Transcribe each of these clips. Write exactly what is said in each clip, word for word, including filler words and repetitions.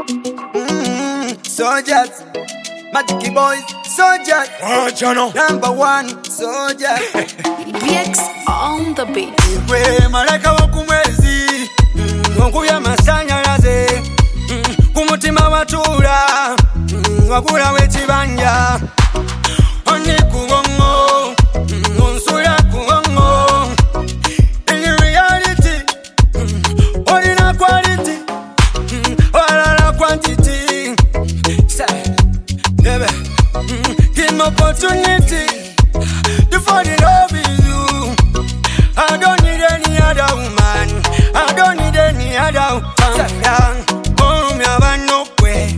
Mm, soldiers, Magic Boys, soldiers. Oh, Jono. Number one, soldiers. B X on the beat. Iwe malaika wa kumwezi, Mungu ya masanyalaze, kumutima watura, wagula wechibanja, oni kugongo, unsula kugongo. In reality, olina quality, walala quantity. Say, never give me opportunity to fall in love with you. I don't need any other woman. I don't need any other woman. Oh, me have no way.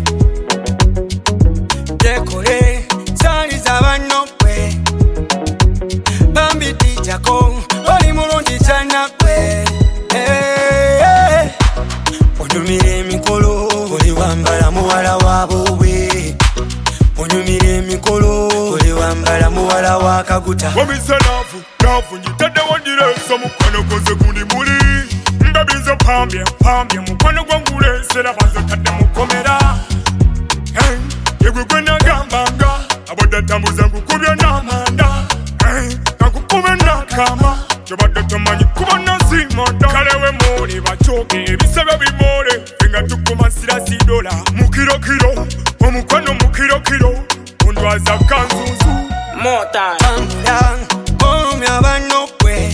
Dekore, sali zaba no way. Bambi dijako, oli murundi chana kwe. Hey, onyumire mikolo, oli wambala muwala wabowe. Onyumire mikolo, oli wambala muwala wakaguta. Wamize love, love, njitade wandiresa mukwano koze kundi muli. Ndabize pambye, pambye, mukwano gwangule sera banze tade mukomera. Hey, yegwe kwena gambanga, abada tambuza nkukubya n'amanda. Hey, nakukube nakama, kyobadde tomanyi kuba nazimoda. Kalewe muli bachoke, ebisebe bimole, enga tukuma sira sidola. Mukiro kiro, omukwano mukiro kiro, undwaza kanzuzu. More time. Tambula, oh me have no way.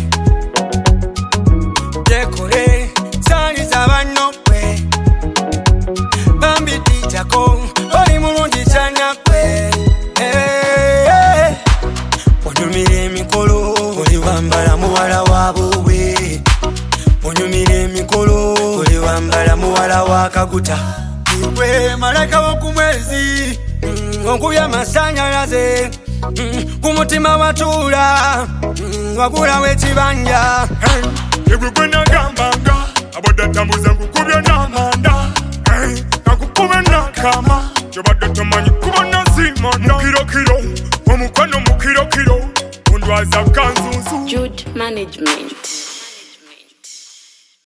Dekore, sali zaba no way. Bambi dijako, oli murundi chana kwe. Hey, onyumire mikolo, oli wambala muwala wabowe. Onyumire mikolo, oli wambala muwala wakaguta. Iwe malaika wa kumwezi, Mungu ya masanyalaze, kumutima watura, wagula wechibanja. Hey, yegwe kwena gambanga, abada tambuza nkukubya n'amanda. Hey, nakukube nakama, kyobadde tomanyi kuba nazimoda. Mukiro kiro, omukwano mukiro kiro, undwaza kanzuzu. Jude Management.